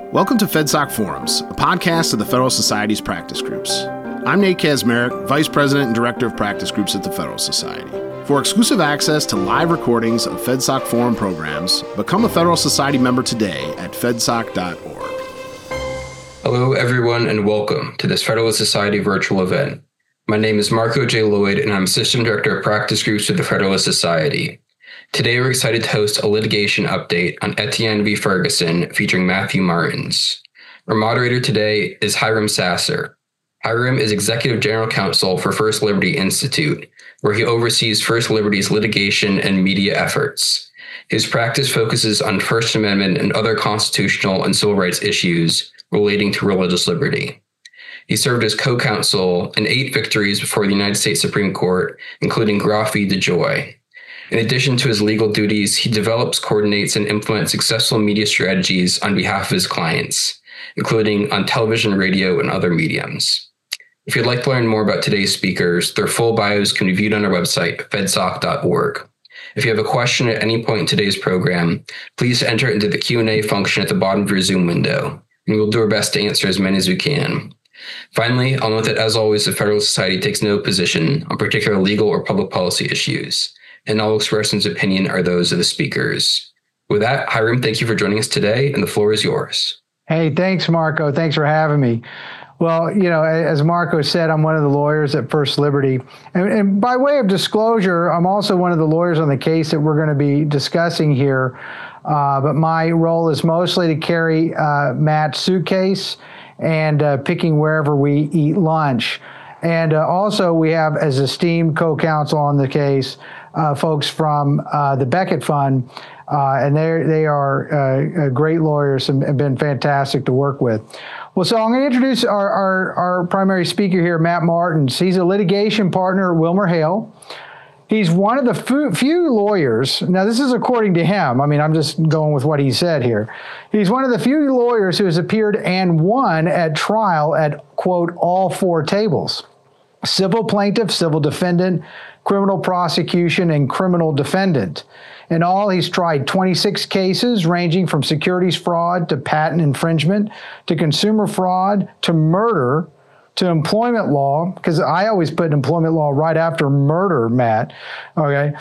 Welcome to FedSoc Forums, a podcast of the Federal Society's practice groups. I'm Nate Kazmarek, Vice President and Director of Practice Groups at the Federal Society. For exclusive access to live recordings of FedSoc Forum programs, become a Federal Society member today at fedsoc.org. Hello, everyone, and welcome to this Federal Society virtual event. My name is Marco J. Lloyd, and I'm Assistant Director of Practice Groups at the Federalist Society. Today, we're excited to host a litigation update on Etienne v. Ferguson featuring Matthew Martins. Our moderator today is Hiram Sasser. Hiram is Executive General Counsel for First Liberty Institute, where he oversees First Liberty's litigation and media efforts. His practice focuses on First Amendment and other constitutional and civil rights issues relating to religious liberty. He served as co-counsel in 8 victories before the United States Supreme Court, including Groff v. DeJoy. In addition to his legal duties, he develops, coordinates, and implements successful media strategies on behalf of his clients, including on television, radio, and other mediums. If you'd like to learn more about today's speakers, their full bios can be viewed on our website, fedsoc.org. If you have a question at any point in today's program, please enter it into the Q&A function at the bottom of your Zoom window, and we'll do our best to answer as many as we can. Finally, I'll note that, as always, the Federal Society takes no position on particular legal or public policy issues, and all expressions of opinion are those of the speakers. With that, Hiram, thank you for joining us today, and the floor is yours. Hey, thanks, Marco. Thanks for having me. Well, as Marco said, I'm one of the lawyers at First Liberty. And by way of disclosure, I'm also one of the lawyers on the case that we're going to be discussing here. But my role is mostly to carry Matt's suitcase and picking wherever we eat lunch. And also we have, as esteemed co-counsel on the case, folks from the Beckett Fund, and they are great lawyers and have been fantastic to work with. Well, so I'm going to introduce our primary speaker here, Matt Martins. He's a litigation partner at WilmerHale. He's one of the few lawyers, now this is according to him, I'm just going with what he said here. He's one of the few lawyers who has appeared and won at trial at, quote, all 4 tables: civil plaintiff, civil defendant, criminal prosecution, and criminal defendant. In all, he's tried 26 cases ranging from securities fraud to patent infringement to consumer fraud to murder to employment law, because I always put employment law right after murder, Matt, okay,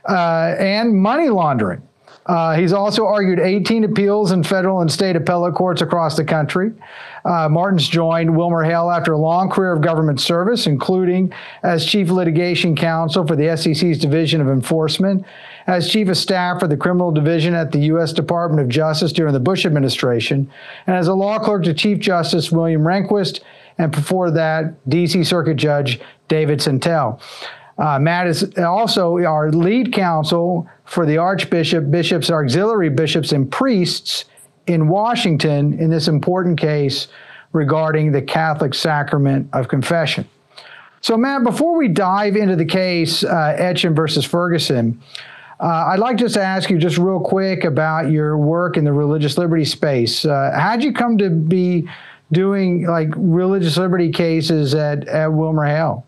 and money laundering. He's also argued 18 appeals in federal and state appellate courts across the country. Martins joined WilmerHale after a long career of government service, including as Chief Litigation Counsel for the SEC's Division of Enforcement, as Chief of Staff for the Criminal Division at the U.S. Department of Justice during the Bush administration, and as a law clerk to Chief Justice William Rehnquist, and before that, D.C. Circuit Judge David Santel. Matt is also our lead counsel for the Archbishop, bishops, auxiliary bishops, and priests in Washington in this important case regarding the Catholic sacrament of confession. So, Matt, before we dive into the case, Etienne versus Ferguson, I'd like just to ask you just real quick about your work in the religious liberty space. How'd you come to be doing religious liberty cases at WilmerHale?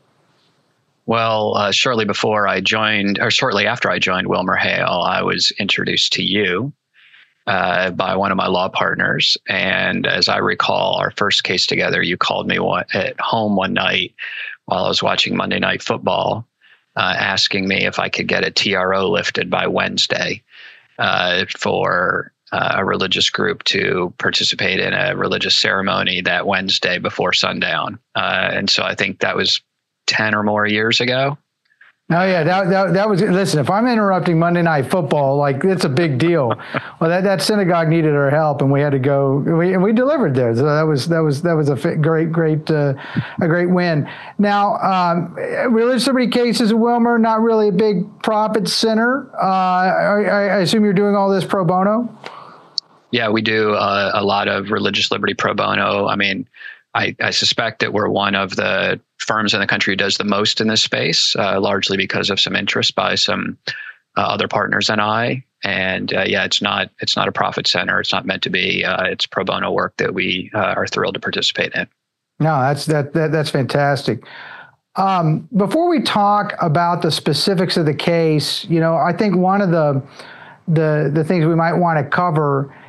Well, shortly after I joined WilmerHale, I was introduced to you by one of my law partners. And as I recall, our first case together, you called me at home one night while I was watching Monday Night Football, asking me if I could get a TRO lifted by Wednesday for a religious group to participate in a religious ceremony that Wednesday before sundown. And so I think that was 10 or more years ago. Oh yeah, that was. Listen, if I'm interrupting Monday Night Football, it's a big deal. Well, that synagogue needed our help, and we had to go. We delivered there, so that was a great win. Now, religious liberty cases at Wilmer, not really a big profit center. I assume you're doing all this pro bono. Yeah, we do a lot of religious liberty pro bono. I suspect that we're one of the firms in the country who does the most in this space, largely because of some interest by some other partners and I. And it's not a profit center. It's not meant to be. It's pro bono work that we are thrilled to participate in. No, that's fantastic. Before we talk about the specifics of the case, I think one of the things we might want to cover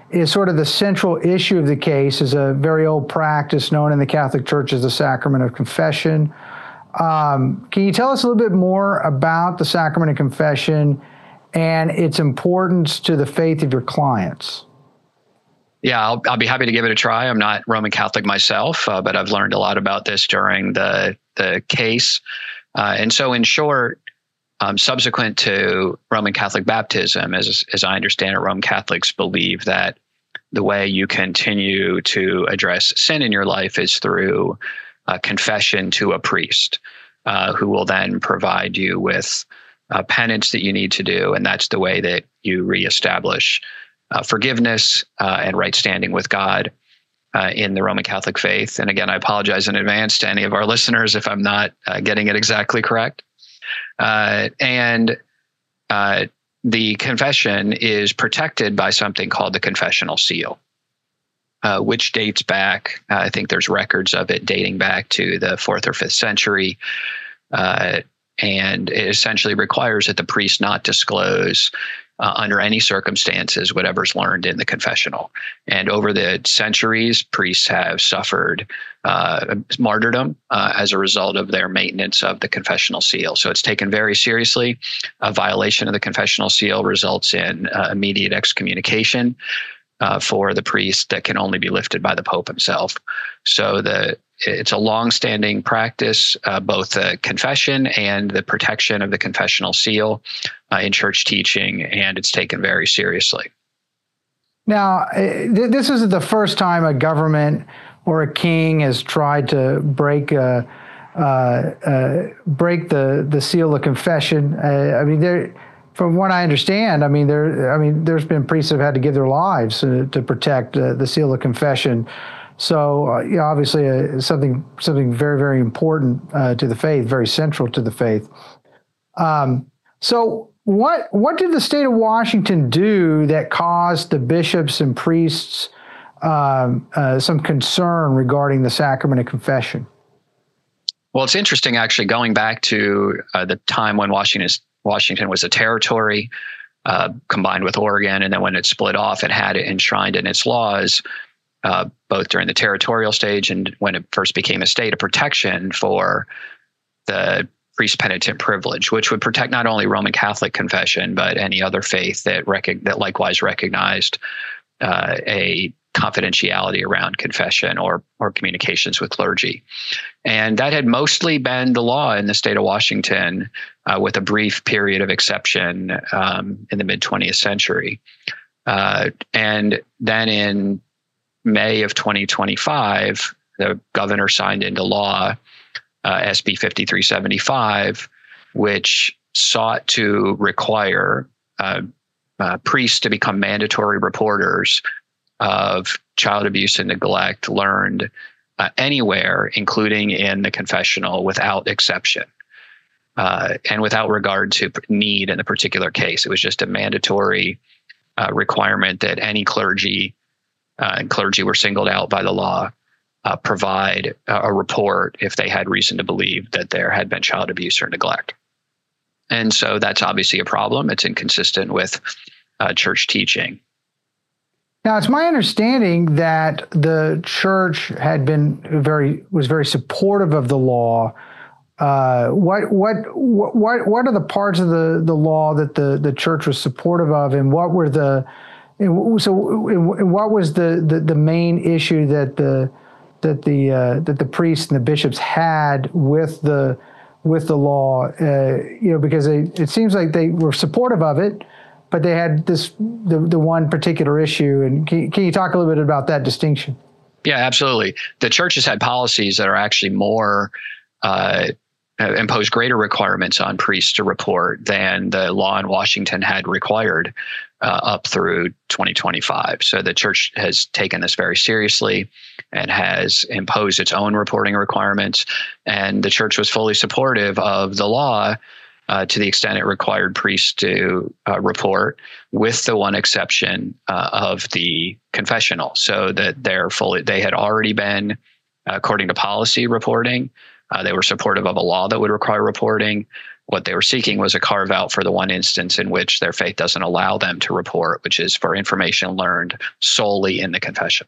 is sort of the central issue of the case is a very old practice known in the Catholic Church as the sacrament of confession. Can you tell us a little bit more about the sacrament of confession and its importance to the faith of your clients? Yeah, I'll be happy to give it a try. I'm not Roman Catholic myself, but I've learned a lot about this during the case. And so in short, subsequent to Roman Catholic baptism, as I understand it, Roman Catholics believe that the way you continue to address sin in your life is through confession to a priest, who will then provide you with penance that you need to do. And that's the way that you reestablish forgiveness and right standing with God in the Roman Catholic faith. And again, I apologize in advance to any of our listeners if I'm not getting it exactly correct. And the confession is protected by something called the confessional seal, which dates back, I think there's records of it dating back to the 4th or 5th century. And it essentially requires that the priest not disclose under any circumstances whatever's learned in the confessional. And over the centuries, priests have suffered martyrdom as a result of their maintenance of the confessional seal. So it's taken very seriously. A violation of the confessional seal results in immediate excommunication for the priest that can only be lifted by the Pope himself. So it's a long-standing practice, both the confession and the protection of the confessional seal in church teaching, and it's taken very seriously. Now, this isn't the first time a government or a king has tried to break the seal of confession. From what I understand, there's been priests that have had to give their lives to protect the seal of confession. So, obviously, something very, very important to the faith, very central to the faith. So, what did the state of Washington do that caused the bishops and priests some concern regarding the sacrament of confession? Well, it's interesting, actually, going back to the time when Washington was a territory combined with Oregon, and then when it split off, it had it enshrined in its laws, both during the territorial stage and when it first became a state, a protection for the priest penitent privilege, which would protect not only Roman Catholic confession, but any other faith that likewise recognized a confidentiality around confession or communications with clergy. And that had mostly been the law in the state of Washington, with a brief period of exception in the mid-20th century. And then in May of 2025, the governor signed into law SB 5375, which sought to require priests to become mandatory reporters of child abuse and neglect learned anywhere, including in the confessional, without exception and without regard to need in the particular case. It was just a mandatory requirement that any clergy, and clergy were singled out by the law, provide a report if they had reason to believe that there had been child abuse or neglect. And so that's obviously a problem. It's inconsistent with church teaching. Now, it's my understanding that the church was very supportive of the law. What are the parts of the law that the church was supportive of, and what was the main issue that the priests and the bishops had with the law? Because it seems like they were supportive of it, but they had the one particular issue. And can you talk a little bit about that distinction? Yeah, absolutely. The church has had policies that are actually more impose greater requirements on priests to report than the law in Washington had required up through 2025. So the church has taken this very seriously and has imposed its own reporting requirements. And the church was fully supportive of the law to the extent it required priests to report, with the one exception of the confessional. So that they had already been, according to policy, reporting. They were supportive of a law that would require reporting. What they were seeking was a carve out for the one instance in which their faith doesn't allow them to report, which is for information learned solely in the confession.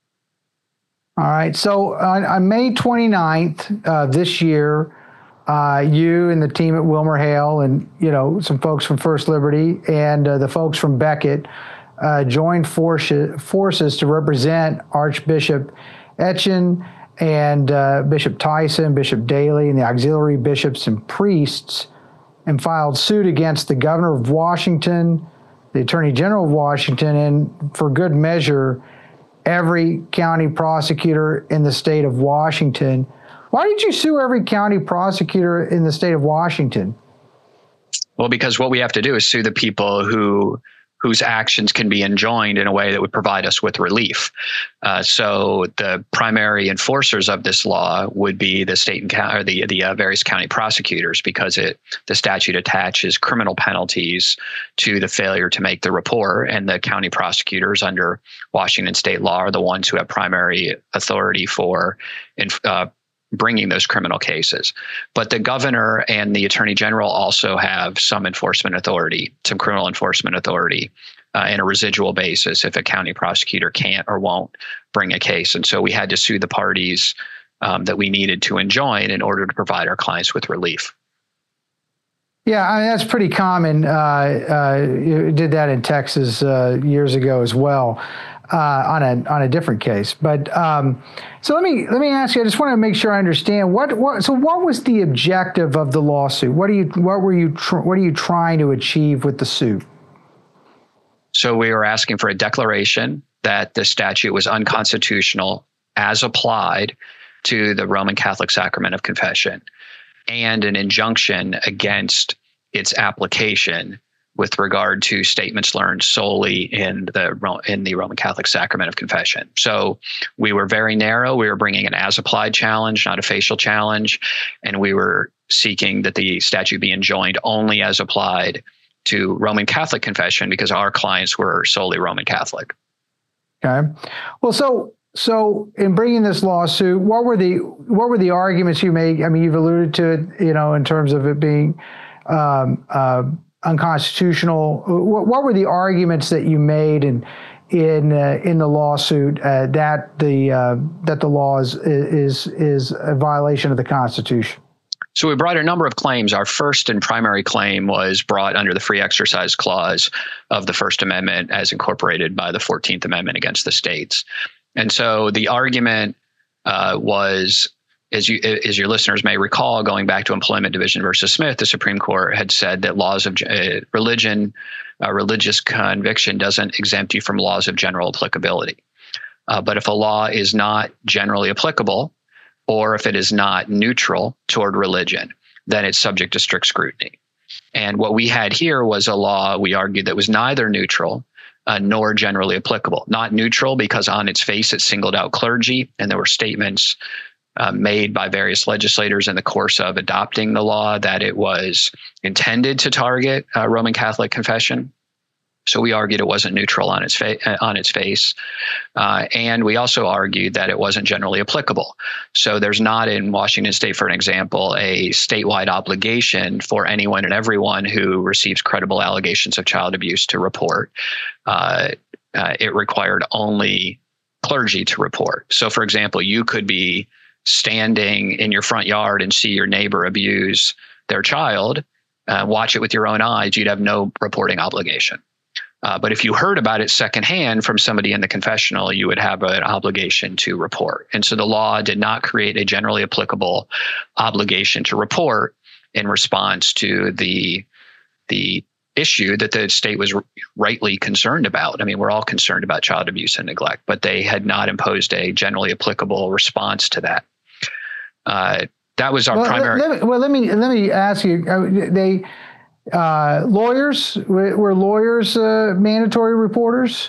All right. So on May 29th this year, you and the team at WilmerHale and, some folks from First Liberty and the folks from Becket joined forces to represent Archbishop Etchen and Bishop Tyson, Bishop Daly, and the auxiliary bishops and priests, and filed suit against the governor of Washington, the attorney general of Washington, and for good measure, every county prosecutor in the state of Washington. Why did you sue every county prosecutor in the state of Washington? Well, because what we have to do is sue the people whose actions can be enjoined in a way that would provide us with relief. So the primary enforcers of this law would be the state and county, or the various county prosecutors, because the statute attaches criminal penalties to the failure to make the report, and the county prosecutors under Washington state law are the ones who have primary authority for bringing those criminal cases. But the governor and the attorney general also have some enforcement authority, some criminal enforcement authority in a residual basis if a county prosecutor can't or won't bring a case. And so we had to sue the parties that we needed to enjoin in order to provide our clients with relief. Yeah, I mean, that's pretty common. You did that in Texas years ago as well. On a different case, but so let me ask you. I just want to make sure I understand what was the objective of the lawsuit? What are you trying to achieve with the suit? So we were asking for a declaration that the statute was unconstitutional as applied to the Roman Catholic sacrament of confession, and an injunction against its application with regard to statements learned solely in the Roman Catholic sacrament of confession. So we were very narrow. We were bringing an as-applied challenge, not a facial challenge, and we were seeking that the statute be enjoined only as applied to Roman Catholic confession because our clients were solely Roman Catholic. Okay. Well, so in bringing this lawsuit, what were the arguments you made? I mean, you've alluded to it, in terms of it being unconstitutional. What were the arguments that you made in the lawsuit that the law is a violation of the Constitution? So we brought a number of claims. Our first and primary claim was brought under the Free Exercise Clause of the First Amendment as incorporated by the 14th Amendment against the states. And so the argument was, as your listeners may recall, going back to Employment Division versus Smith, the Supreme Court had said that laws of religious conviction doesn't exempt you from laws of general applicability. But if a law is not generally applicable, or if it is not neutral toward religion, then it's subject to strict scrutiny. And what we had here was a law, we argued, that was neither neutral nor generally applicable. Not neutral because on its face it singled out clergy, and there were statements made by various legislators in the course of adopting the law that it was intended to target Roman Catholic confession. So we argued it wasn't neutral on its face, and we also argued that it wasn't generally applicable. So there's not in Washington State, for an example, a statewide obligation for anyone and everyone who receives credible allegations of child abuse to report. It required only clergy to report. So, for example, you could be standing in your front yard and see your neighbor abuse their child, watch it with your own eyes, you'd have no reporting obligation. But if you heard about it secondhand from somebody in the confessional, you would have an obligation to report. And so the law did not create a generally applicable obligation to report in response to the issue that the state was rightly concerned about. I mean, we're all concerned about child abuse and neglect, but they had not imposed a generally applicable response to that. That was our primary. Let me ask you. Lawyers were lawyers mandatory reporters?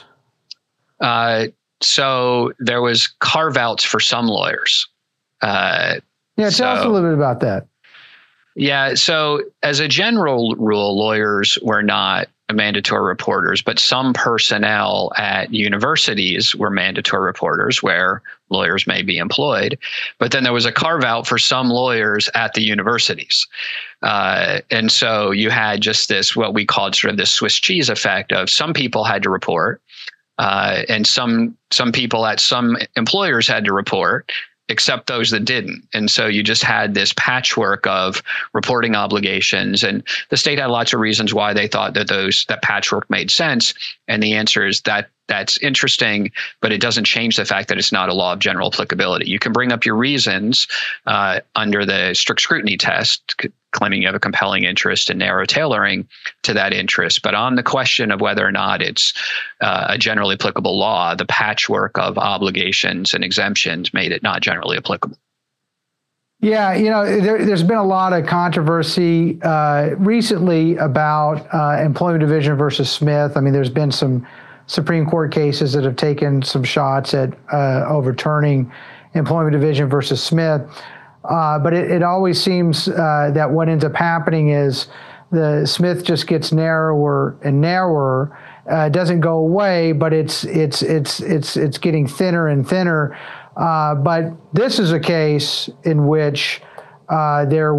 So there was carve-outs for some lawyers. Tell us a little bit about that. Yeah. So as a general rule, lawyers were not mandatory reporters, but some personnel at universities were mandatory reporters where lawyers may be employed. But then there was a carve out for some lawyers at the universities. And so you had just this, what we called sort of this Swiss cheese effect of some people had to report, and some people at some employers had to report, except those that didn't. And so you just had this patchwork of reporting obligations, and the state had lots of reasons why they thought that that patchwork made sense. And the answer is that that's interesting, but it doesn't change the fact that it's not a law of general applicability. You can bring up your reasons under the strict scrutiny test, claiming you have a compelling interest in narrow tailoring to that interest. But on the question of whether or not it's a generally applicable law, the patchwork of obligations and exemptions made it not generally applicable. Yeah, there's been a lot of controversy recently about Employment Division versus Smith. I mean, there's been some Supreme Court cases that have taken some shots at overturning Employment Division versus Smith. But it always seems that what ends up happening is the Smith just gets narrower and narrower. It doesn't go away, but it's getting thinner and thinner. But this is a case in which there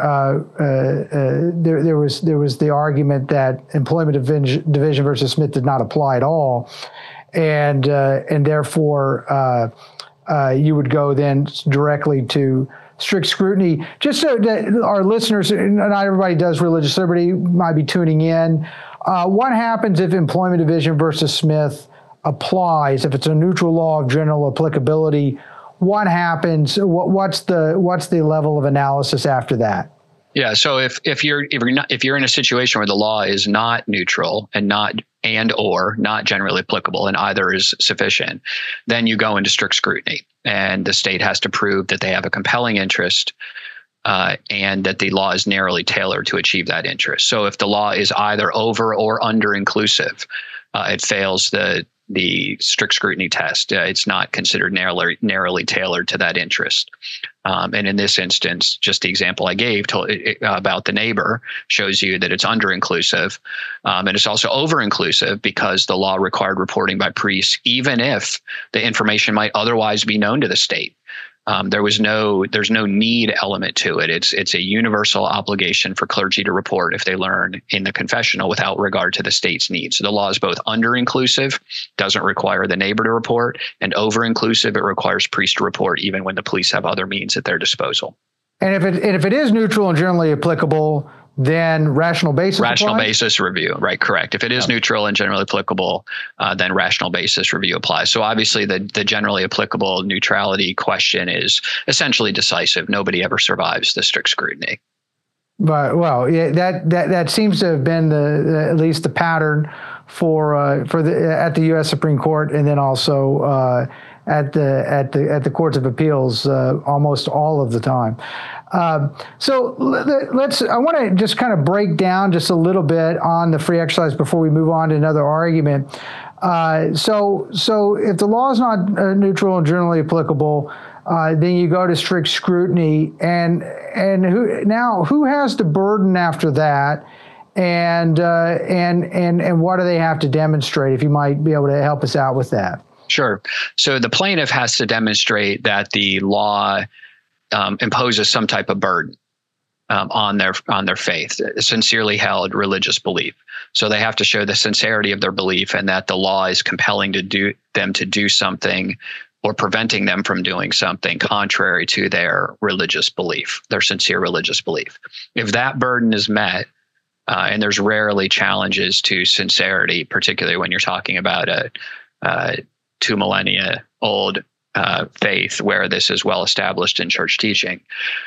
was the argument that Employment Division versus Smith did not apply at all, and therefore you would go then directly to strict scrutiny. Just so that our listeners, not everybody does religious liberty, might be tuning in. What happens if Employment Division versus Smith applies? If it's a neutral law of general applicability, what happens? What's the level of analysis after that? Yeah. So if you're in a situation where the law is not neutral and not generally applicable, and either is sufficient, then you go into strict scrutiny, and the state has to prove that they have a compelling interest and that the law is narrowly tailored to achieve that interest. So if the law is either over or under inclusive, it fails the strict scrutiny test. It's not considered narrowly tailored to that interest. And in this instance, just the example I gave about the neighbor shows you that it's under-inclusive. And it's also over-inclusive because the law required reporting by priests, even if the information might otherwise be known to the state. There's no need element to it. It's a universal obligation for clergy to report if they learn in the confessional without regard to the state's needs. So the law is both under-inclusive, doesn't require the neighbor to report, and over-inclusive, it requires priests to report even when the police have other means at their disposal. And if it is neutral and generally applicable, then rational basis basis review, right? Correct. If it is neutral and generally applicable, then rational basis review applies. So obviously the generally applicable neutrality question is essentially decisive. Nobody ever survives the strict scrutiny. But that seems to have been at least the pattern at the U.S. Supreme Court, and then also at the courts of appeals almost all of the time. So I want to just kind of break down just a little bit on the free exercise before we move on to another argument. So if the law is not neutral and generally applicable, then you go to strict scrutiny, and who has the burden after that, and what do they have to demonstrate? If you might be able to help us out with that. Sure. So the plaintiff has to demonstrate that the law imposes some type of burden on their faith, sincerely held religious belief. So they have to show the sincerity of their belief and that the law is compelling them to do something or preventing them from doing something contrary to their religious belief, their sincere religious belief. If that burden is met, and there's rarely challenges to sincerity, particularly when you're talking about a 2 millennia old faith where this is well established in church teaching.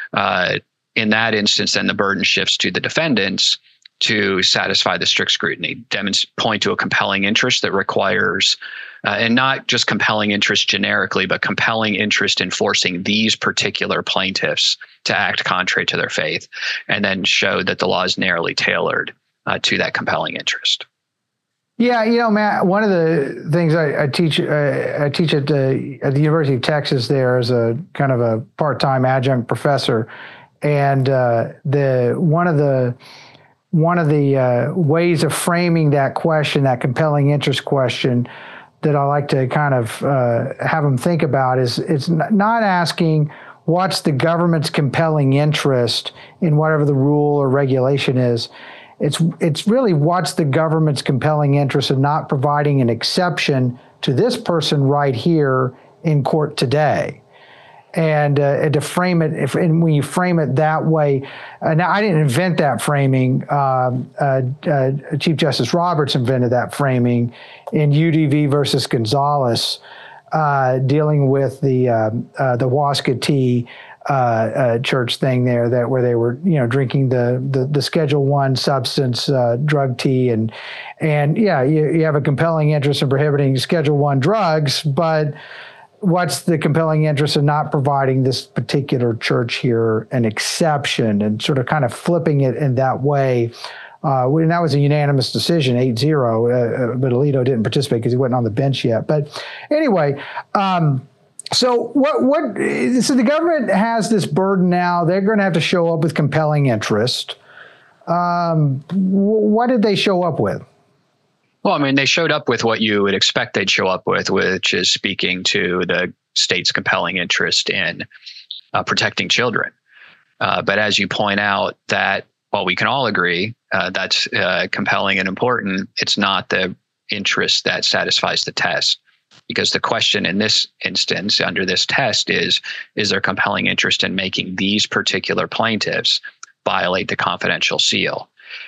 In that instance, then the burden shifts to the defendants to satisfy the strict scrutiny, point to a compelling interest that requires, and not just compelling interest generically, but compelling interest in forcing these particular plaintiffs to act contrary to their faith, and then show that the law is narrowly tailored to that compelling interest. Yeah, Matt, one of the things I teach at the University of Texas there as a kind of a part-time adjunct professor, and one of the one of the ways of framing that question, that compelling interest question, that I like to kind of have them think about is it's not asking what's the government's compelling interest in whatever the rule or regulation is. It's really what's the government's compelling interest in not providing an exception to this person right here in court today. And to frame it, and when you frame it that way, now I didn't invent that framing. Chief Justice Roberts invented that framing in UDV versus Gonzalez, dealing with the Wascatee church thing there, where they were drinking the Schedule I substance drug tea, and yeah, you have a compelling interest in prohibiting Schedule I drugs, but what's the compelling interest in not providing this particular church here an exception, and sort of kind of flipping it in that way. And that was a unanimous decision, 8-0, but Alito didn't participate because he wasn't on the bench yet. But anyway, so so the government has this burden now. They're going to have to show up with compelling interest. What did they show up with? Well, I mean, they showed up with what you would expect they'd show up with, which is speaking to the state's compelling interest in protecting children. But as you point out, that while we can all agree that's compelling and important, it's not the interest that satisfies the test. Because the question in this instance, under this test, is there compelling interest in making these particular plaintiffs violate the confidential seal?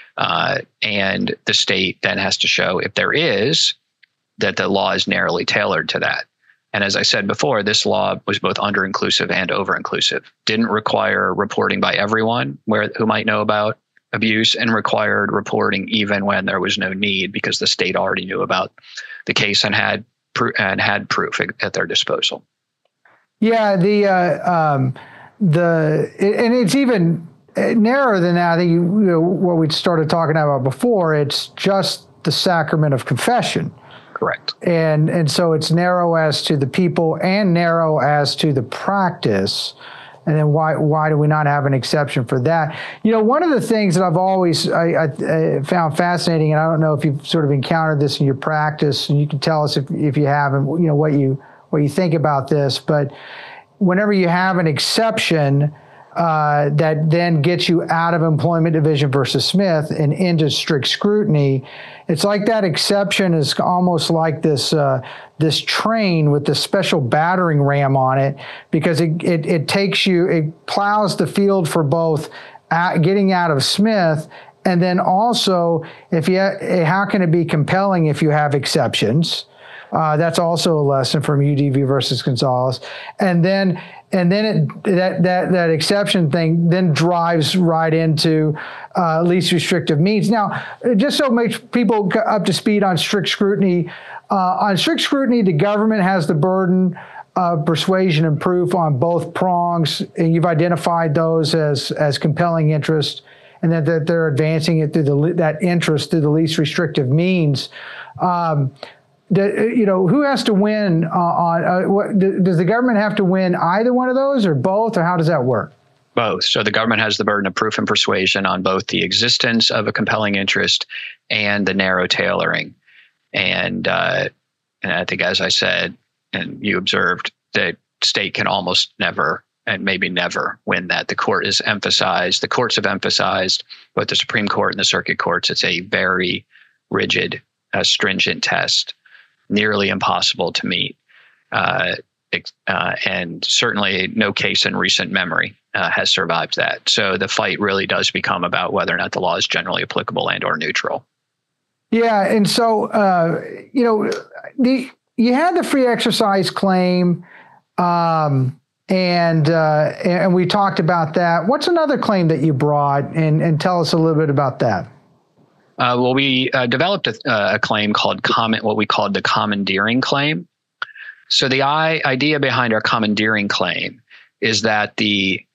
And the state then has to show, if there is, that the law is narrowly tailored to that. And as I said before, this law was both under-inclusive and over-inclusive. Didn't require reporting by everyone who might know about abuse, and required reporting even when there was no need, because the state already knew about the case and had proof at their disposal. Yeah, and it's even narrower than that. I think what we started talking about before. It's just the sacrament of confession. Correct. And so it's narrow as to the people and narrow as to the practice. And then why do we not have an exception for that? One of the things that I've always I found fascinating, and I don't know if you've sort of encountered this in your practice, and you can tell us if you have, and what you think about this. But whenever you have an exception that then gets you out of Employment Division versus Smith and into strict scrutiny, it's like that exception is almost like this train with the special battering ram on it, because it plows the field for both getting out of Smith, and then also how can it be compelling if you have exceptions? That's also a lesson from UDV versus Gonzalez, and then that exception thing then drives right into least restrictive means. Now, just so makes people up to speed on strict scrutiny. The government has the burden of persuasion and proof on both prongs, and you've identified those as compelling interest, and that they're advancing it through that interest through the least restrictive means. Who has to win does the government have to win either one of those, or both, or how does that work? Both. So the government has the burden of proof and persuasion on both the existence of a compelling interest and the narrow tailoring. And I think, as I said, and you observed, the state can almost never, and maybe never, win that. The courts have emphasized, both the Supreme Court and the circuit courts, it's a very rigid, stringent test, nearly impossible to meet. And certainly no case in recent memory has survived that. So the fight really does become about whether or not the law is generally applicable and or neutral. Yeah, and so you had the free exercise claim, and we talked about that. What's another claim that you brought, and tell us a little bit about that? Well, we developed a claim called what we called the commandeering claim. So the idea behind our commandeering claim is that the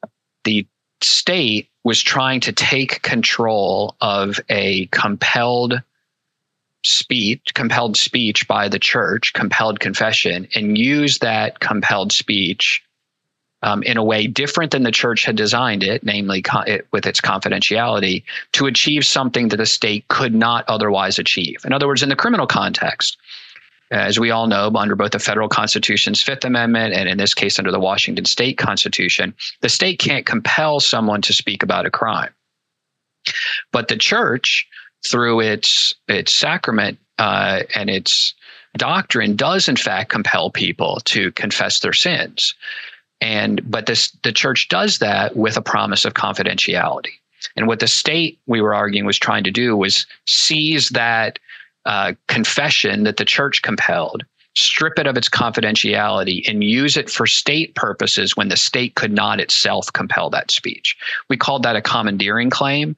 state was trying to take control of a compelled speech by the church, compelled confession, and use that compelled speech in a way different than the church had designed it, namely with its confidentiality, to achieve something that the state could not otherwise achieve. In other words, in the criminal context, as we all know, under both the federal Constitution's Fifth Amendment and in this case under the Washington State Constitution, the state can't compel someone to speak about a crime. But the church, through its sacrament and its doctrine, does in fact compel people to confess their sins. But the church does that with a promise of confidentiality. And what the state, we were arguing, was trying to do was seize that confession that the church compelled, strip it of its confidentiality, and use it for state purposes when the state could not itself compel that speech. We called that a commandeering claim.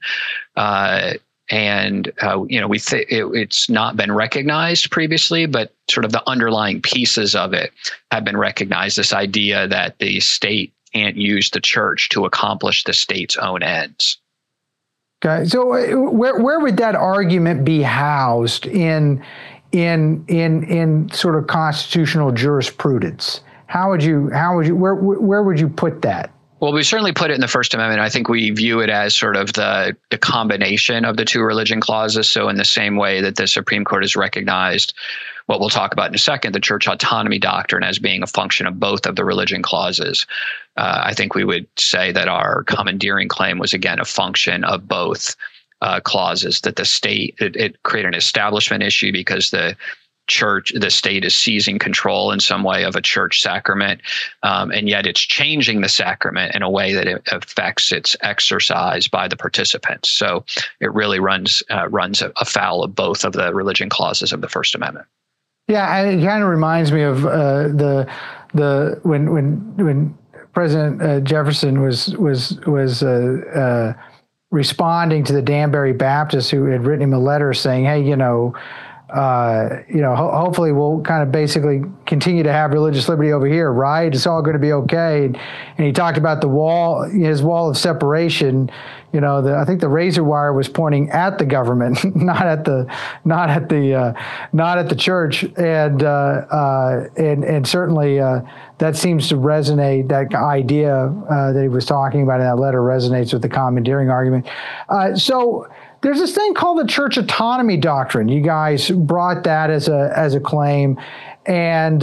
It's not been recognized previously, but sort of the underlying pieces of it have been recognized. This idea that the state can't use the church to accomplish the state's own ends. Okay, so where would that argument be housed in sort of constitutional jurisprudence? Where would you put that? Well, we certainly put it in the First Amendment. I think we view it as sort of the combination of the two religion clauses. So in the same way that the Supreme Court has recognized what we'll talk about in a second, the church autonomy doctrine as being a function of both of the religion clauses, I think we would say that our commandeering claim was, again, a function of both clauses, that the state, it created an establishment issue because the state is seizing control in some way of a church sacrament, and yet it's changing the sacrament in a way that it affects its exercise by the participants. So it really runs afoul of both of the religion clauses of the First Amendment. Yeah, and it kind of reminds me of when President Jefferson was responding to the Danbury Baptists who had written him a letter saying, "Hey, hopefully we'll kind of basically continue to have religious liberty over here, right? It's all going to be okay." And he talked about his wall of separation. I think the razor wire was pointing at the government, not at the church. And certainly that seems to resonate. That idea that he was talking about in that letter resonates with the commandeering argument. So there's this thing called the church autonomy doctrine. You guys brought that as a claim, and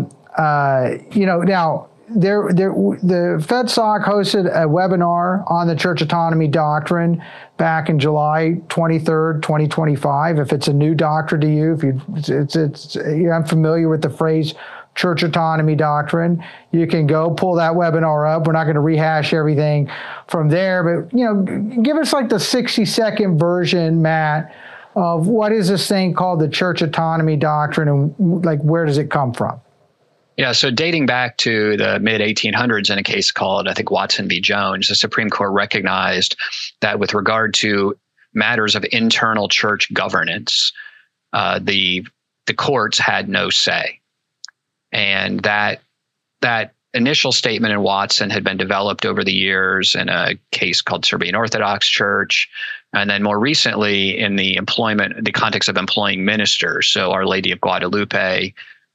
now the FedSoc hosted a webinar on the church autonomy doctrine back in July 23rd, 2025. If it's a new doctrine to you, you're unfamiliar with the phrase church autonomy doctrine, you can go pull that webinar up. We're not going to rehash everything from there, but give us like the 60-second version, Matt, of what is this thing called the church autonomy doctrine, and like where does it come from? Yeah, so dating back to the mid-1800s in a case called, I think, Watson v. Jones, the Supreme Court recognized that with regard to matters of internal church governance, the courts had no say. And that initial statement in Watson had been developed over the years in a case called Serbian Orthodox Church, and then more recently in the context of employing ministers. So Our Lady of Guadalupe,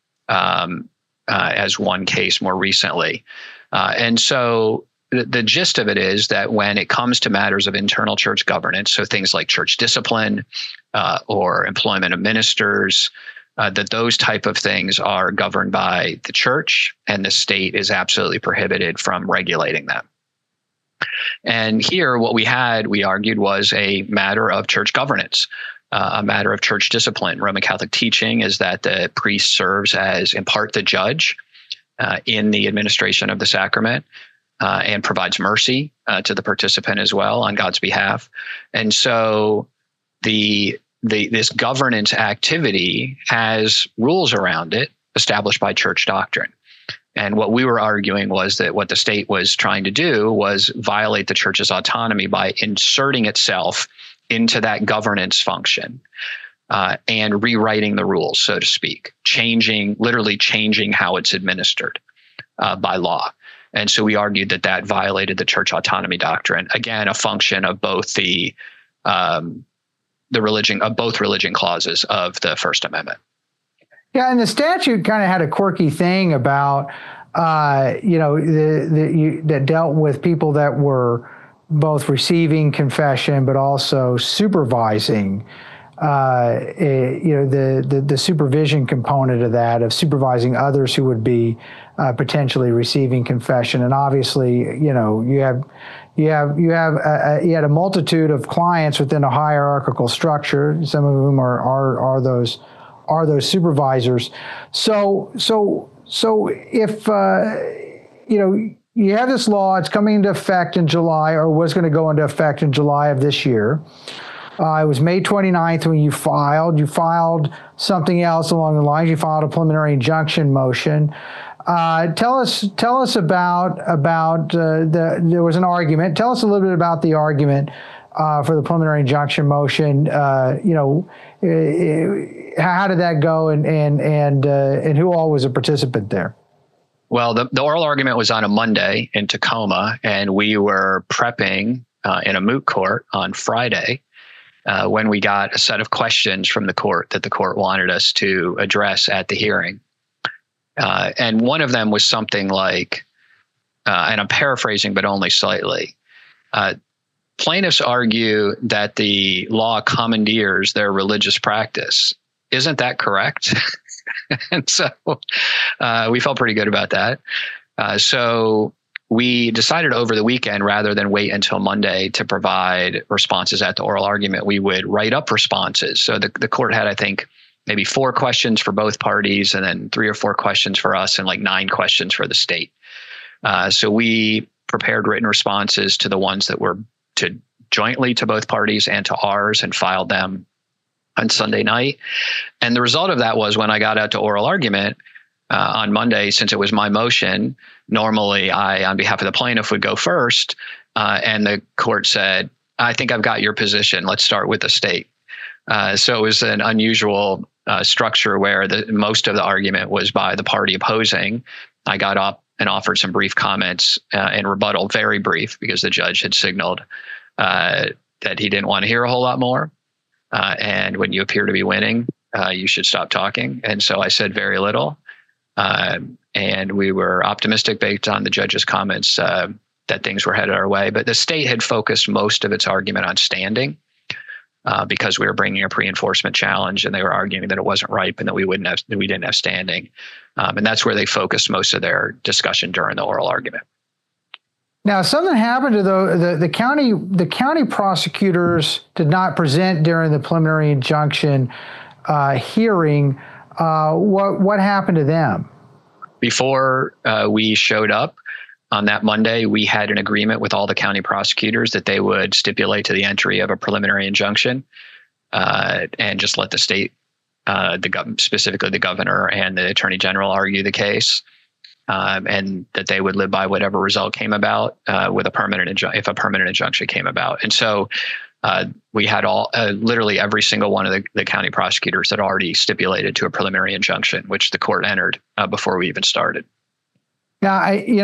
as one case more recently. And so the gist of it is that when it comes to matters of internal church governance, so things like church discipline or employment of ministers, that those type of things are governed by the church, and the state is absolutely prohibited from regulating them. And here what we argued, was a matter of church governance. A matter of church discipline. Roman Catholic teaching is that the priest serves as, in part, the judge in the administration of the sacrament and provides mercy to the participant as well on God's behalf. And so this governance activity has rules around it established by church doctrine. And what we were arguing was that what the state was trying to do was violate the church's autonomy by inserting itself into that governance function and rewriting the rules, so to speak, literally changing how it's administered by law. And so we argued that violated the church autonomy doctrine. Again, a function of both both religion clauses of the First Amendment. Yeah, and the statute kind of had a quirky thing about that dealt with people that were both receiving confession but also supervising. The supervision component of that, of supervising others who would be potentially receiving confession, and obviously, you had a multitude of clients within a hierarchical structure. Some of whom are those supervisors. So if you have this law, it's coming into effect in July, or was going to go into effect in July of this year. It was May 29th when you filed. You filed something else along the lines. You filed a preliminary injunction motion. Tell us about there was an argument. Tell us a little bit about the argument for the preliminary injunction motion. How did that go, and who all was a participant there? Well, the oral argument was on a Monday in Tacoma, and we were prepping in a moot court on Friday. When we got a set of questions from the court that the court wanted us to address at the hearing. And one of them was something like, and I'm paraphrasing, but only slightly, plaintiffs argue that the law commandeers their religious practice. Isn't that correct? And so we felt pretty good about that. So we decided over the weekend, rather than wait until Monday to provide responses at the oral argument, we would write up responses. So the court had, I think, maybe 4 questions for both parties, and then 3 or 4 questions for us, and like 9 questions for the state. So we prepared written responses to the ones that were jointly to both parties and to ours, and filed them on Sunday night. And the result of that was, when I got out to oral argument on Monday, since it was my motion, normally I, on behalf of the plaintiff, would go first. And the court said, I think I've got your position. Let's start with the state. So it was an unusual structure where most of the argument was by the party opposing. I got up and offered some brief comments in rebuttal, very brief, because the judge had signaled that he didn't want to hear a whole lot more. And when you appear to be winning, you should stop talking. And so I said very little. And we were optimistic based on the judge's comments that things were headed our way. But the state had focused most of its argument on standing because we were bringing a pre-enforcement challenge, and they were arguing that it wasn't ripe and that we didn't have standing. And that's where they focused most of their discussion during the oral argument. Now, something happened to the county prosecutors did not present during the preliminary injunction hearing. What happened to them? Before we showed up on that Monday, we had an agreement with all the county prosecutors that they would stipulate to the entry of a preliminary injunction and just let the state, specifically the governor and the attorney general, argue the case, and that they would live by whatever result came about with if a permanent injunction came about. And so we had literally every single one of the county prosecutors that already stipulated to a preliminary injunction, which the court entered before we even started. Now,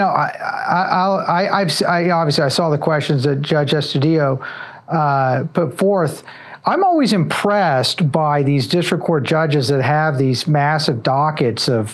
obviously I saw the questions that Judge Estudillo put forth. I'm always impressed by these district court judges that have these massive dockets of,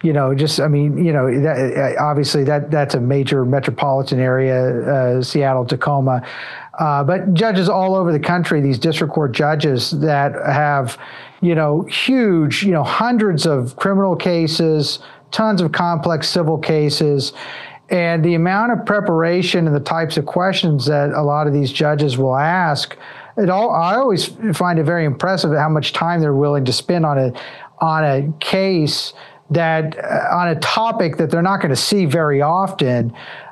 obviously that's a major metropolitan area, Seattle, Tacoma. But judges all over the country, these district court judges that have, huge, hundreds of criminal cases, tons of complex civil cases, and the amount of preparation and the types of questions that a lot of these judges will ask. I always find it very impressive how much time they're willing to spend on a case that on a topic that they're not going to see very often.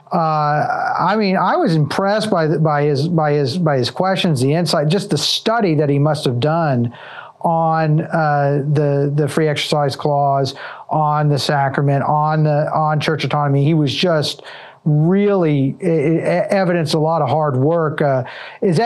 I was impressed by his questions, the insight, just the study that he must have done on the free exercise clause, on the sacrament, on church autonomy. He was just really evidenced a lot of hard work. Did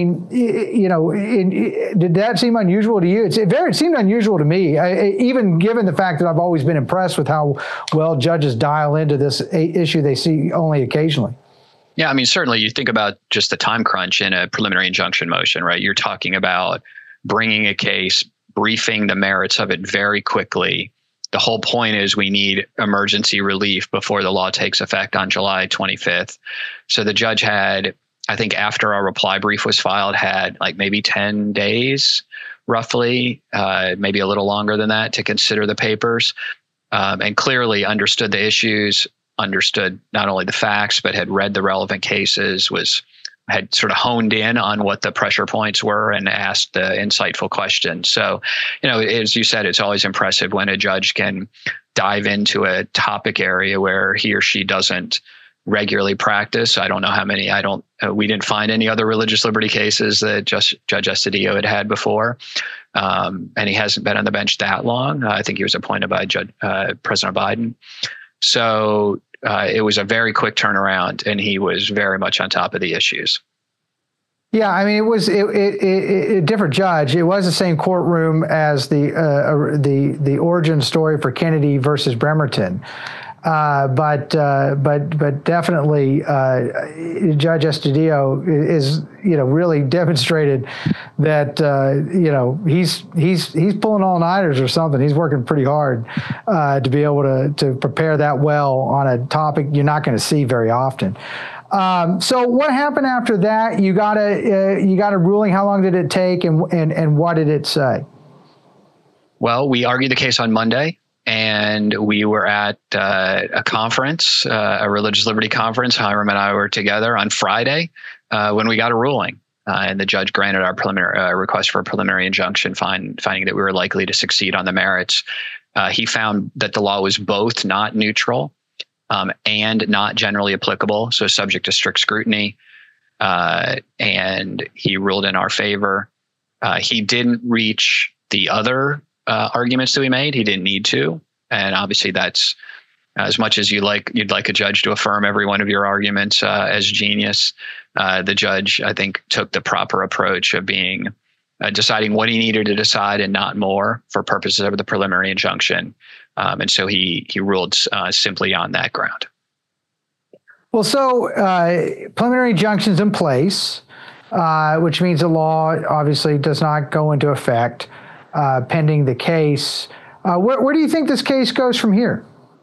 that seem unusual to you? It seemed unusual to me, even given the fact that I've always been impressed with how well judges dial into this issue they see only occasionally. Yeah, certainly you think about just the time crunch in a preliminary injunction motion, right? You're talking about bringing a case, briefing the merits of it very quickly, the whole point is we need emergency relief before the law takes effect on July 25th. So the judge had, I think after our reply brief was filed, had like maybe 10 days, roughly, maybe a little longer than that, to consider the papers, and clearly understood the issues, understood not only the facts, but had read the relevant cases, had sort of honed in on what the pressure points were and asked the insightful questions. So, as you said, it's always impressive when a judge can dive into a topic area where he or she doesn't regularly practice. I don't know how many, we didn't find any other religious liberty cases that Judge Estudillo had before. And he hasn't been on the bench that long. I think he was appointed by President Biden. So it was a very quick turnaround, and he was very much on top of the issues. Yeah, I mean, it was a different judge. It was the same courtroom as the origin story for Kennedy versus Bremerton, but definitely Judge Estudillo is really demonstrated that he's pulling all-nighters or something. He's working pretty hard to be able to prepare that well on a topic you're not going to see very often. So what happened after that? You got a ruling. How long did it take, and what did it say? Well, we argued the case on Monday, and we were at a conference, a religious liberty conference. Hiram and I were together on Friday when we got a ruling, and the judge granted our preliminary request for a preliminary injunction, finding that we were likely to succeed on the merits. He found that the law was both not neutral and not generally applicable, so subject to strict scrutiny, and he ruled in our favor. He didn't reach the other arguments that we made. He didn't need to, and obviously that's as much as you'd like a judge to affirm every one of your arguments as genius. The judge, I think, took the proper approach of deciding what he needed to decide and not more for purposes of the preliminary injunction. And so he ruled simply on that ground. Well, so preliminary injunction's in place, which means the law obviously does not go into effect pending the case. Where do you think this case goes from here?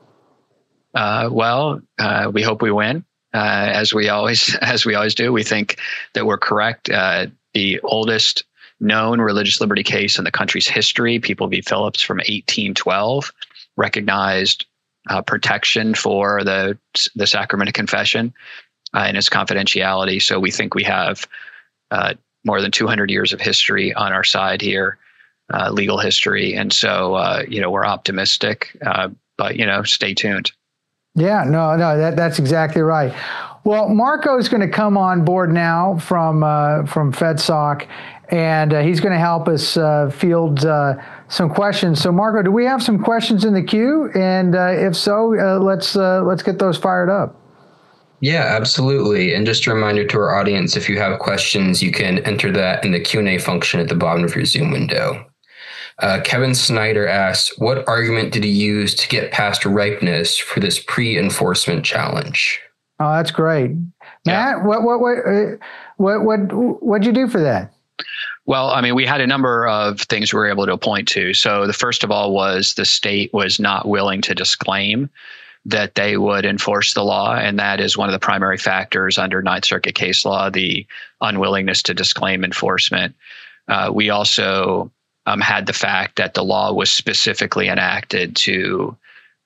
Well, we hope we win, as we always do. We think that we're correct. The oldest known religious liberty case in the country's history, People v. Phillips from 1812, recognized protection for the sacrament of confession and its confidentiality. So we think we have more than 200 years of history on our side here, legal history. And so, we're optimistic, but, stay tuned. Yeah, no, that's exactly right. Well, Marco is going to come on board now from FedSoc, and he's going to help us field some questions. So, Marco, do we have some questions in the queue? And if so, let's get those fired up. Yeah, absolutely. And just a reminder to our audience, if you have questions, you can enter that in the Q&A function at the bottom of your Zoom window. Kevin Snyder asks, what argument did he use to get past ripeness for this pre-enforcement challenge? Oh, that's great. Matt, yeah. What'd you do for that? Well, I mean, we had a number of things we were able to point to. So the first of all was the state was not willing to disclaim that they would enforce the law. And that is one of the primary factors under Ninth Circuit case law, the unwillingness to disclaim enforcement. We also had the fact that the law was specifically enacted to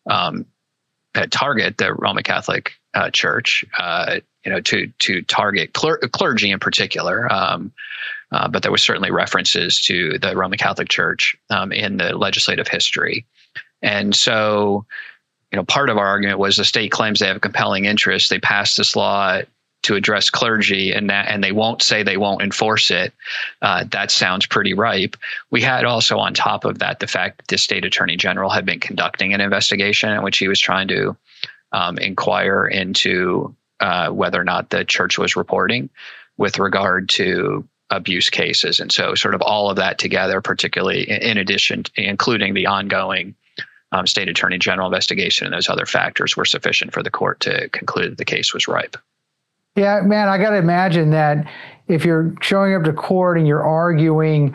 target the Roman Catholic Church, to target clergy in particular. But there was certainly references to the Roman Catholic Church in the legislative history. And so, part of our argument was the state claims they have a compelling interest. They passed this law to address clergy, and they won't say they won't enforce it. That sounds pretty ripe. We had also on top of that the fact that the state attorney general had been conducting an investigation in which he was trying to inquire into whether or not the church was reporting with regard to abuse cases. And so sort of all of that together, particularly in addition, including the ongoing state attorney general investigation and those other factors, were sufficient for the court to conclude that the case was ripe. Yeah, man, I got to imagine that if you're showing up to court and you're arguing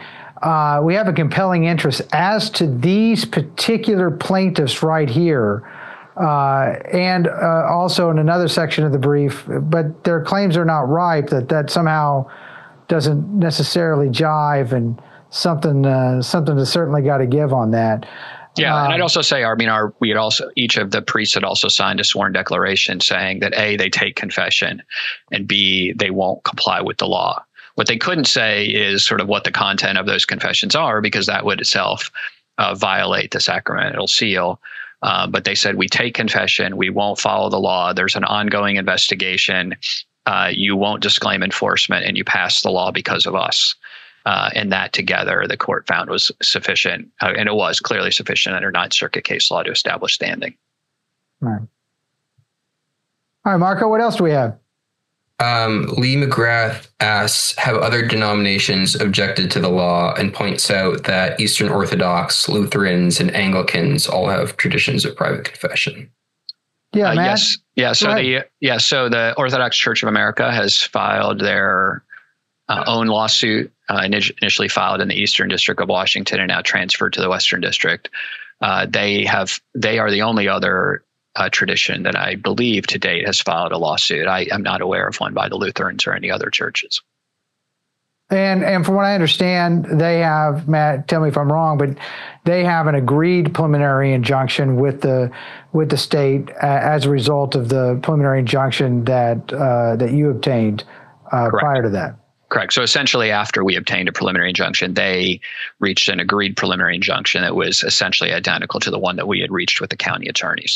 we have a compelling interest as to these particular plaintiffs right here, and also in another section of the brief, but their claims are not ripe, that somehow doesn't necessarily jive, and something that's certainly got to give on that. Yeah, and I'd also say, each of the priests had also signed a sworn declaration saying that A, they take confession, and B, they won't comply with the law. What they couldn't say is sort of what the content of those confessions are, because that would itself violate the sacramental seal. But they said, we take confession, we won't follow the law, there's an ongoing investigation, you won't disclaim enforcement, and you pass the law because of us. And that together, the court found was sufficient, and it was clearly sufficient under Ninth Circuit case law to establish standing. All right, Marco, what else do we have? Lee McGrath asks, have other denominations objected to the law, and points out that Eastern Orthodox, Lutherans, and Anglicans all have traditions of private confession. Yeah, Matt? Yes. Yeah. So the Orthodox Church of America has filed their own lawsuit, initially filed in the Eastern District of Washington and now transferred to the Western District. They are the only other tradition that I believe to date has filed a lawsuit. I am not aware of one by the Lutherans or any other churches. And from what I understand, they have, Matt, tell me if I'm wrong, but they have an agreed preliminary injunction with the state as a result of the preliminary injunction that you obtained prior to that. Correct. So essentially, after we obtained a preliminary injunction, they reached an agreed preliminary injunction that was essentially identical to the one that we had reached with the county attorneys.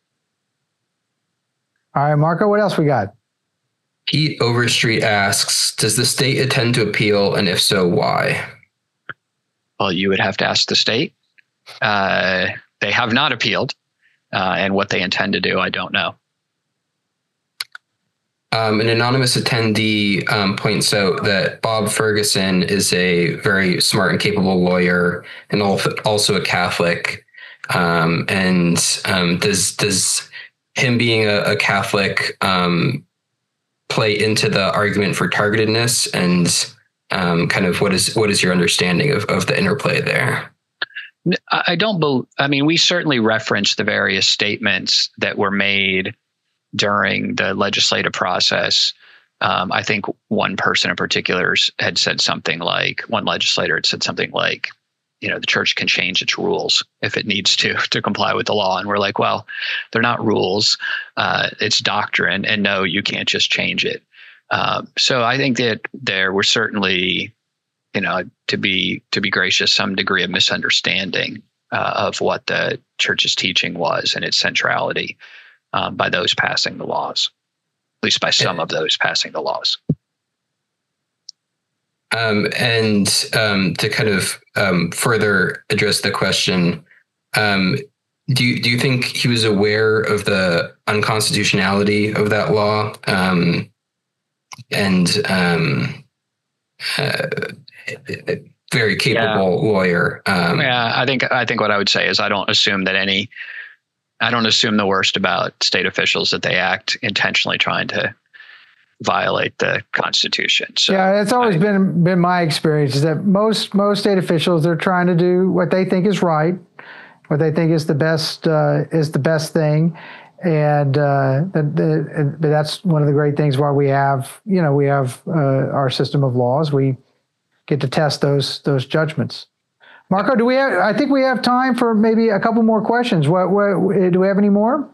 All right, Marco, what else we got? Pete Overstreet asks, does the state intend to appeal, and if so, why? Well, you would have to ask the state. They have not appealed, and what they intend to do, I don't know. An anonymous attendee points out that Bob Ferguson is a very smart and capable lawyer, and also a Catholic. Does him being a Catholic play into the argument for targetedness, and kind of what is your understanding of the interplay there? We certainly referenced the various statements that were made during the legislative process. I think one person in particular had said something like, one legislator had said something like, the church can change its rules if it needs to comply with the law. And we're like, well, they're not rules. It's doctrine. And no, you can't just change it. So I think that there were certainly, to be gracious, some degree of misunderstanding of what the church's teaching was and its centrality by those passing the laws, at least by some of those passing the laws. To kind of further address the question, do you think he was aware of the unconstitutionality of that law? Very capable lawyer. I think what I would say is I don't assume the worst about state officials, that they act intentionally trying to violate the Constitution. So yeah, it's always been my experience is that most state officials, they're trying to do what they think is right, what they think is the best thing, and that's one of the great things why we have our system of laws. We get to test those judgments. Marco, I think we have time for maybe a couple more questions. What do we have any more?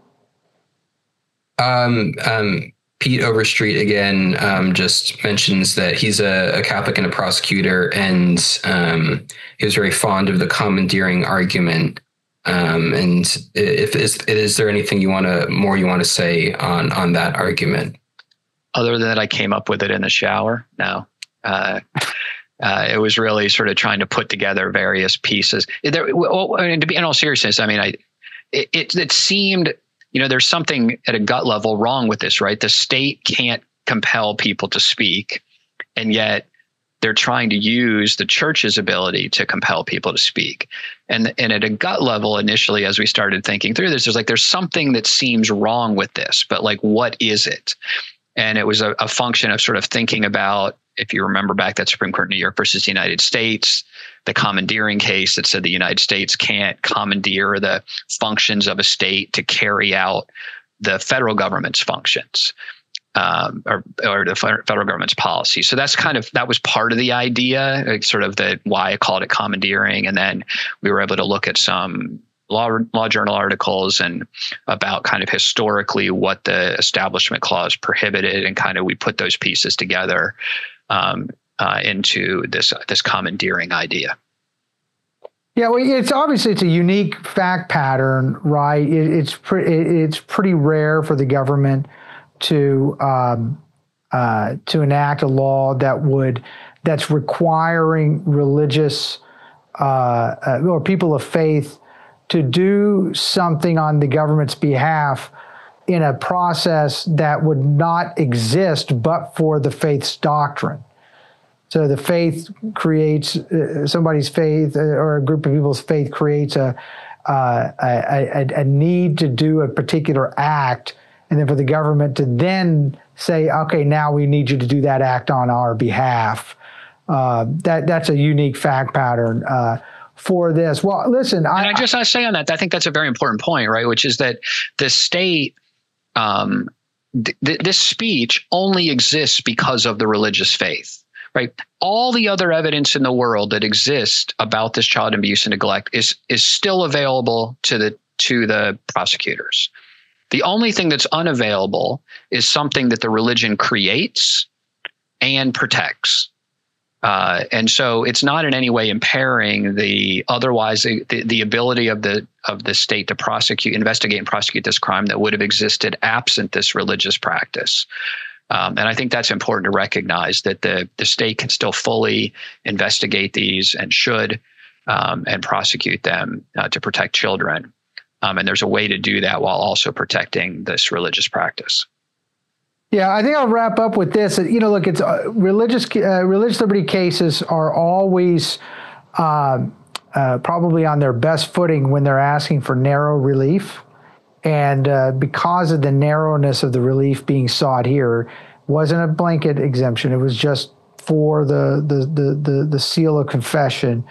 Pete Overstreet again just mentions that he's a Catholic and a prosecutor, and he was very fond of the commandeering argument. And is there anything you want to say on that argument? Other than that, I came up with it in the shower. No. It was really sort of trying to put together various pieces. In all seriousness, it seemed, there's something at a gut level wrong with this, right? The state can't compel people to speak, and yet they're trying to use the church's ability to compel people to speak. And at a gut level, initially, as we started thinking through this, there's something that seems wrong with this, but what is it? And it was a function of sort of thinking about, if you remember back that Supreme Court New York versus the United States, the commandeering case that said the United States can't commandeer the functions of a state to carry out the federal government's functions. Or the federal government's policy. So that was part of the idea, sort of why I called it commandeering. And then we were able to look at some law journal articles and about kind of historically what the Establishment Clause prohibited, and kind of we put those pieces together into this commandeering idea. Yeah, well, it's a unique fact pattern, right? It's pretty rare for the government to enact a law that's requiring religious or people of faith to do something on the government's behalf in a process that would not exist but for the faith's doctrine. So the faith creates somebody's faith, or a group of people's faith creates a need to do a particular act. And then for the government to then say, okay, now we need you to do that act on our behalf. That's a unique fact pattern for this. Well, listen, I say on that, I think that's a very important point, right? Which is that the state, this speech only exists because of the religious faith, right? All the other evidence in the world that exists about this child abuse and neglect is still available to the prosecutors. The only thing that's unavailable is something that the religion creates and protects. And so it's not in any way impairing the ability of the state to investigate and prosecute this crime that would have existed absent this religious practice. And I think that's important to recognize, that the state can still fully investigate these and should and prosecute them to protect children. And there's a way to do that while also protecting this religious practice. Yeah, I think I'll wrap up with this. Look, it's religious liberty cases are always probably on their best footing when they're asking for narrow relief. And because of the narrowness of the relief being sought here, wasn't a blanket exemption. It was just for the seal of confession.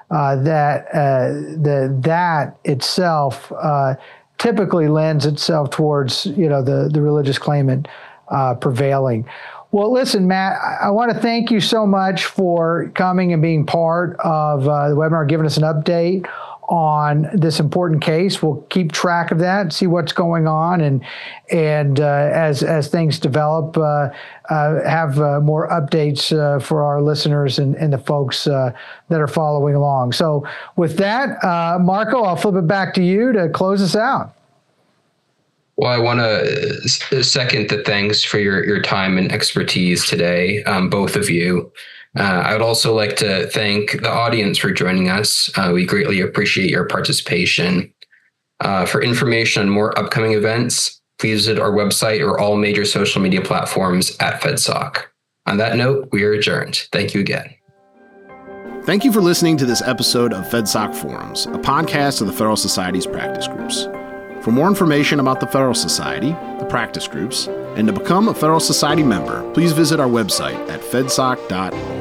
That itself typically lends itself towards the religious claimant prevailing. Well, listen, Matt, I want to thank you so much for coming and being part of the webinar, giving us an update on this important case. We'll keep track of that, see what's going on, and as things develop, have more updates for our listeners and the folks that are following along. So with that, Marco, I'll flip it back to you to close us out. Well, I want to second the thanks for your time and expertise today, both of you. I would also like to thank the audience for joining us. We greatly appreciate your participation. For information on more upcoming events, please visit our website or all major social media platforms at FedSoc. On that note, we are adjourned. Thank you again. Thank you for listening to this episode of FedSoc Forums, a podcast of the Federal Society's practice groups. For more information about the Federal Society, the practice groups, and to become a Federal Society member, please visit our website at fedsoc.org.